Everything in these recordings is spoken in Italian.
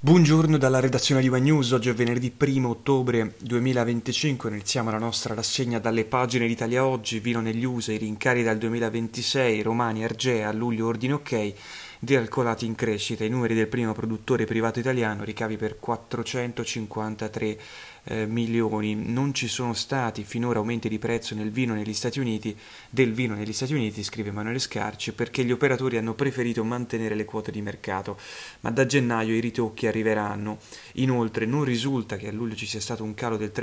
Buongiorno dalla redazione di One News, oggi è venerdì 1 ottobre 2025, iniziamo la nostra rassegna dalle pagine d'Italia Oggi, vino negli USA, i rincari dal 2026, Romani, Argea, a luglio ordine ok, dealcolati in crescita, i numeri del primo produttore privato italiano, ricavi per 453 milioni, non ci sono stati finora aumenti di prezzo del vino negli Stati Uniti, scrive Emanuele Scarci, perché gli operatori hanno preferito mantenere le quote di mercato, ma da gennaio i ritocchi arriveranno. Inoltre non risulta che a luglio ci sia stato un calo del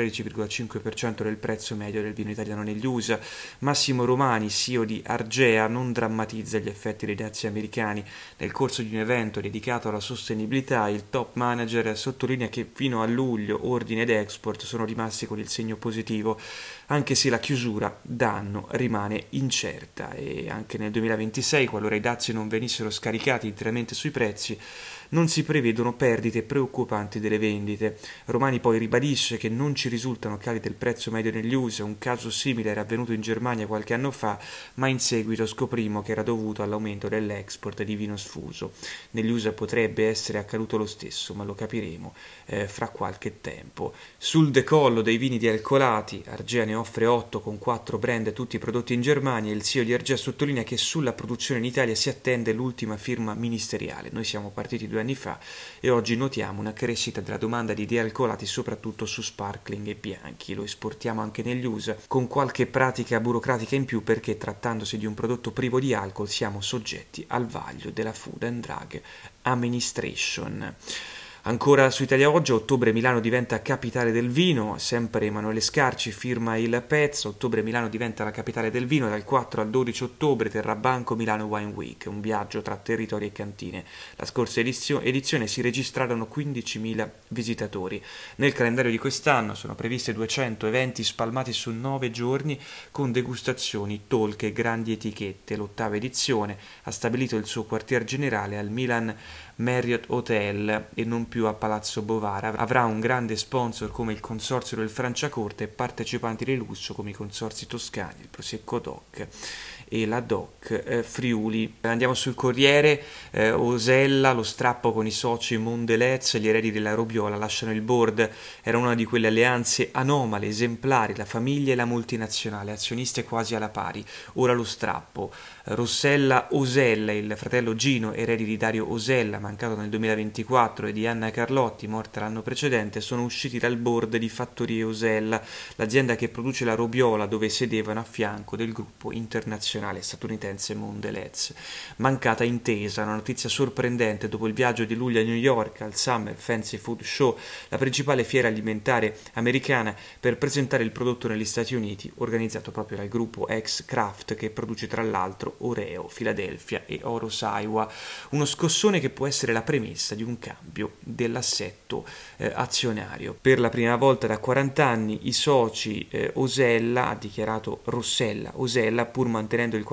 13,5% del prezzo medio del vino italiano negli USA. Massimo Romani, CEO di Argea, non drammatizza gli effetti dei dazi americani. Nel corso di un evento dedicato alla sostenibilità, il top manager sottolinea che fino a luglio ordine ed export sono rimasti con il segno positivo, anche se la chiusura d'anno rimane incerta. E anche nel 2026, qualora i dazi non venissero scaricati interamente sui prezzi, non si prevedono perdite preoccupanti delle vendite. Romani poi ribadisce che non ci risultano cali del prezzo medio negli USA, un caso simile era avvenuto in Germania qualche anno fa, ma in seguito scoprimo che era dovuto all'aumento dell'export di vino sfuso. Negli USA potrebbe essere accaduto lo stesso, ma lo capiremo fra qualche tempo. Sul decollo dei vini dealcolati, Argea ne offre 8 con 4 brand tutti prodotti in Germania, il CEO di Argea sottolinea che sulla produzione in Italia si attende l'ultima firma ministeriale. Noi siamo partiti 2 anni fa e oggi notiamo una crescita della domanda di dealcolati soprattutto su sparkling e bianchi. Lo esportiamo anche negli USA con qualche pratica burocratica in più perché trattandosi di un prodotto privo di alcol siamo soggetti al vaglio della Food and Drug Administration. Ancora su Italia Oggi, a ottobre Milano diventa capitale del vino, sempre Emanuele Scarci firma il pezzo, ottobre Milano diventa la capitale del vino, dal 4 al 12 ottobre terrà banco Milano Wine Week, un viaggio tra territori e cantine. La scorsa edizione si registrarono 15.000 visitatori. Nel calendario di quest'anno sono previste 200 eventi spalmati su 9 giorni con degustazioni, talk e grandi etichette. L'ottava edizione ha stabilito il suo quartier generale al Milan Marriott Hotel e non più a Palazzo Bovara. Avrà un grande sponsor come il Consorzio del Franciacorta e partecipanti di lusso come i consorzi toscani, il Prosecco Doc e la Doc Friuli. Andiamo sul Corriere, Osella, lo strappo con i soci Mondelez, gli eredi della Robiola lasciano il board, era una di quelle alleanze anomale, esemplari, la famiglia e la multinazionale, azioniste quasi alla pari, ora lo strappo. Rossella Osella, il fratello Gino, eredi di Dario Osella, mancato nel 2024, e di Anna Carlotti, morta l'anno precedente, sono usciti dal board di Fattorie Osella, l'azienda che produce la Robiola, dove sedevano a fianco del gruppo internazionale statunitense Mondelez. Mancata intesa, una notizia sorprendente dopo il viaggio di luglio a New York al Summer Fancy Food Show, la principale fiera alimentare americana, per presentare il prodotto negli Stati Uniti, organizzato proprio dal gruppo ex-Kraft che produce tra l'altro Oreo, Philadelphia e Oros Iowa. Uno scossone che può essere la premessa di un cambio dell'assetto azionario. Per la prima volta da 40 anni i soci Osella, ha dichiarato Rossella Osella, pur mantenendo il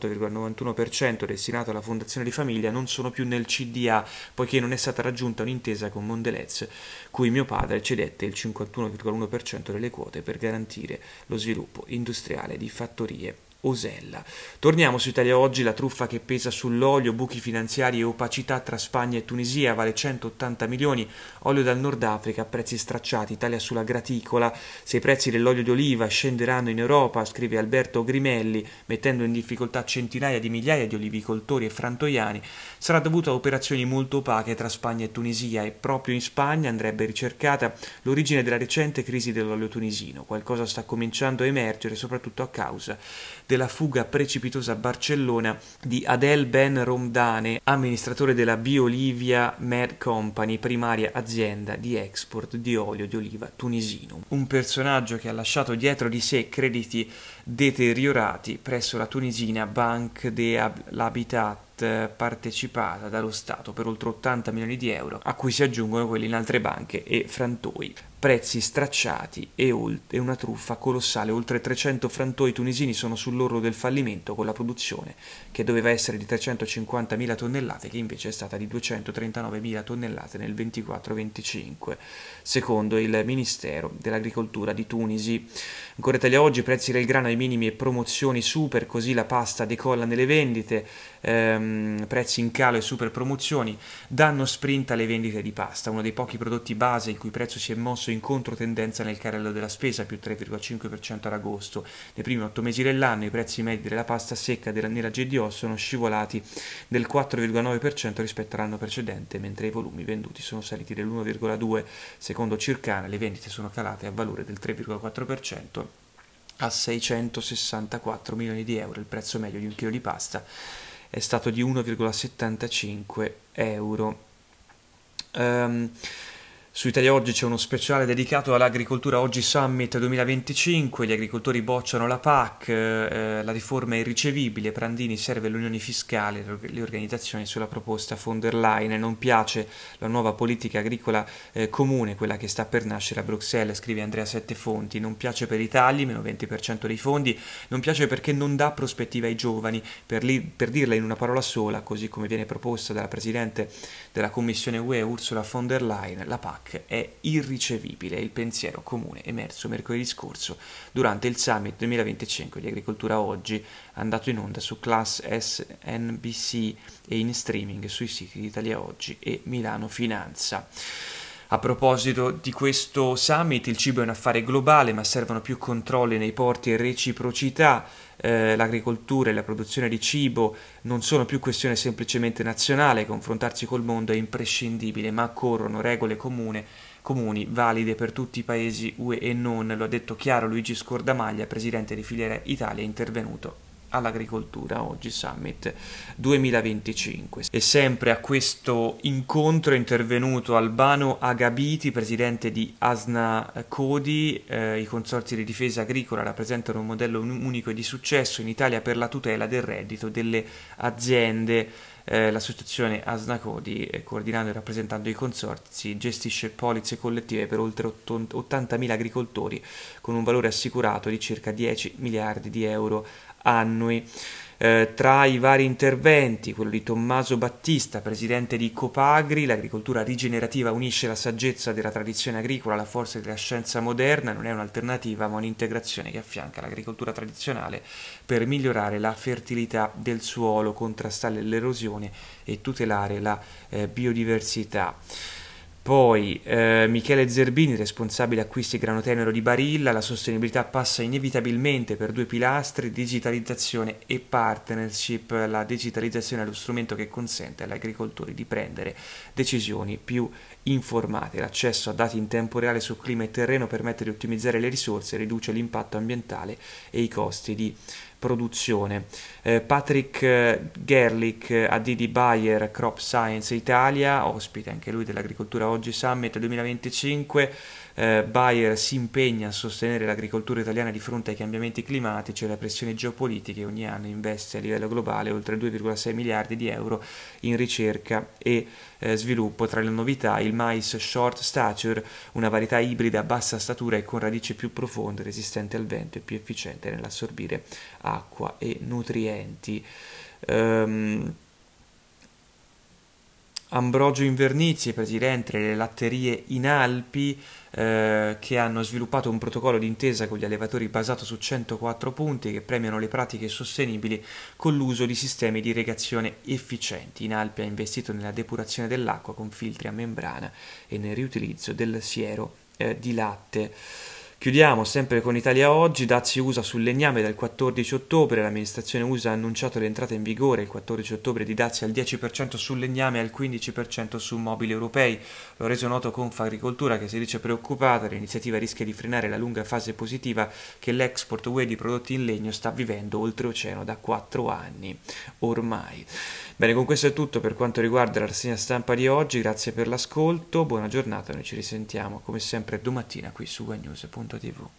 48,91% destinato alla fondazione di famiglia, non sono più nel CDA poiché non è stata raggiunta un'intesa con Mondelez, cui mio padre cedette il 51,1% delle quote per garantire lo sviluppo industriale di Fattorie Osella. Torniamo su Italia Oggi, la truffa che pesa sull'olio, buchi finanziari e opacità tra Spagna e Tunisia, vale 180 milioni, olio dal Nord Africa, prezzi stracciati, Italia sulla graticola, se i prezzi dell'olio d'oliva scenderanno in Europa, scrive Alberto Grimelli, mettendo in difficoltà centinaia di migliaia di olivicoltori e frantoiani, sarà dovuto a operazioni molto opache tra Spagna e Tunisia e proprio in Spagna andrebbe ricercata l'origine della recente crisi dell'olio tunisino. Qualcosa sta cominciando a emergere, soprattutto a causa della fuga precipitosa a Barcellona di Adel Ben Romdane, amministratore della Biolivia Med Company, primaria azienda di export di olio di oliva tunisino. Un personaggio che ha lasciato dietro di sé crediti deteriorati presso la tunisina Banque de l'Habitat, partecipata dallo Stato per oltre 80 milioni di euro, a cui si aggiungono quelli in altre banche e frantoi. Prezzi stracciati e una truffa colossale. Oltre 300 frantoi tunisini sono sull'orlo del fallimento, con la produzione che doveva essere di 350.000 tonnellate che invece è stata di 239.000 tonnellate nel 24-25, secondo il Ministero dell'Agricoltura di Tunisi. Ancora Italia Oggi, prezzi del grano ai minimi e promozioni super, così la pasta decolla nelle vendite. prezzi in calo e super promozioni danno sprint alle vendite di pasta, uno dei pochi prodotti base il cui prezzo si è mosso in controtendenza nel carrello della spesa, più 3,5% ad agosto. Nei primi 8 mesi dell'anno i prezzi medi della pasta secca nella GDO sono scivolati del 4,9% rispetto all'anno precedente, mentre i volumi venduti sono saliti dell'1,2%. Secondo Circana le vendite sono calate a valore del 3,4% a 664 milioni di euro. Il prezzo medio di un chilo di pasta è stato di 1,75 euro. Su Italia Oggi c'è uno speciale dedicato all'Agricoltura Oggi Summit 2025, gli agricoltori bocciano la PAC, la riforma è irricevibile, Prandini serve l'unione fiscale, le organizzazioni sulla proposta von der Leyen, non piace la nuova politica agricola comune, quella che sta per nascere a Bruxelles, scrive Andrea Settefonti, non piace per i tagli, meno 20% dei fondi, non piace perché non dà prospettiva ai giovani, per dirla in una parola sola, così come viene proposta dalla Presidente della Commissione UE Ursula von der Leyen, la PAC è irricevibile, è il pensiero comune emerso mercoledì scorso durante il Summit 2025 di Agricoltura Oggi, andato in onda su Class S, NBC e in streaming sui siti di Italia Oggi e Milano Finanza. A proposito di questo summit, il cibo è un affare globale, ma servono più controlli nei porti e reciprocità. L'agricoltura e la produzione di cibo non sono più questione semplicemente nazionale, confrontarsi col mondo è imprescindibile, ma occorrono regole comuni, valide per tutti i paesi UE e non, lo ha detto chiaro Luigi Scordamaglia, presidente di Filiera Italia, intervenuto all'Agricoltura Oggi Summit 2025. E sempre a questo incontro è intervenuto Albano Agabiti, presidente di Asna Codi. I consorzi di difesa agricola rappresentano un modello unico e di successo in Italia per la tutela del reddito delle aziende. L'associazione Asna Codi, coordinando e rappresentando i consorzi, gestisce polizze collettive per oltre 80.000 agricoltori con un valore assicurato di circa 10 miliardi di euro annui. Tra i vari interventi, quello di Tommaso Battista, presidente di Copagri, l'agricoltura rigenerativa unisce la saggezza della tradizione agricola alla forza della scienza moderna, non è un'alternativa ma un'integrazione che affianca l'agricoltura tradizionale per migliorare la fertilità del suolo, contrastare l'erosione e tutelare la biodiversità. Poi Michele Zerbini, responsabile acquisti grano tenero di Barilla, la sostenibilità passa inevitabilmente per due pilastri, digitalizzazione e partnership. La digitalizzazione è lo strumento che consente agli agricoltori di prendere decisioni più informate. L'accesso a dati in tempo reale su clima e terreno permette di ottimizzare le risorse, riduce l'impatto ambientale e i costi di produzione. Patrick Gerlich, AD di Bayer Crop Science Italia, ospite anche lui dell'Agricoltura Oggi Summit 2025. Bayer si impegna a sostenere l'agricoltura italiana di fronte ai cambiamenti climatici e alle pressioni geopolitiche. Ogni anno investe a livello globale oltre 2,6 miliardi di euro in ricerca e sviluppo. Tra le novità il mais short stature, una varietà ibrida a bassa statura e con radici più profonde, resistente al vento e più efficiente nell'assorbire acqua e nutrienti. Ambrogio Invernizzi, presidente delle latterie in Alpi, che hanno sviluppato un protocollo d'intesa con gli allevatori basato su 104 punti che premiano le pratiche sostenibili con l'uso di sistemi di irrigazione efficienti. In Alpi ha investito nella depurazione dell'acqua con filtri a membrana e nel riutilizzo del siero di latte. Chiudiamo sempre con Italia Oggi, dazi USA sul legname dal 14 ottobre, l'amministrazione USA ha annunciato l'entrata in vigore il 14 ottobre di dazi al 10% sul legname e al 15% su mobili europei. Lo ha reso noto Confagricoltura, che si dice preoccupata, l'iniziativa rischia di frenare la lunga fase positiva che l'export UE di prodotti in legno sta vivendo oltreoceano da 4 anni ormai. Bene, con questo è tutto per quanto riguarda la rassegna stampa di oggi, grazie per l'ascolto, buona giornata, noi ci risentiamo come sempre domattina qui su Webnews.tv.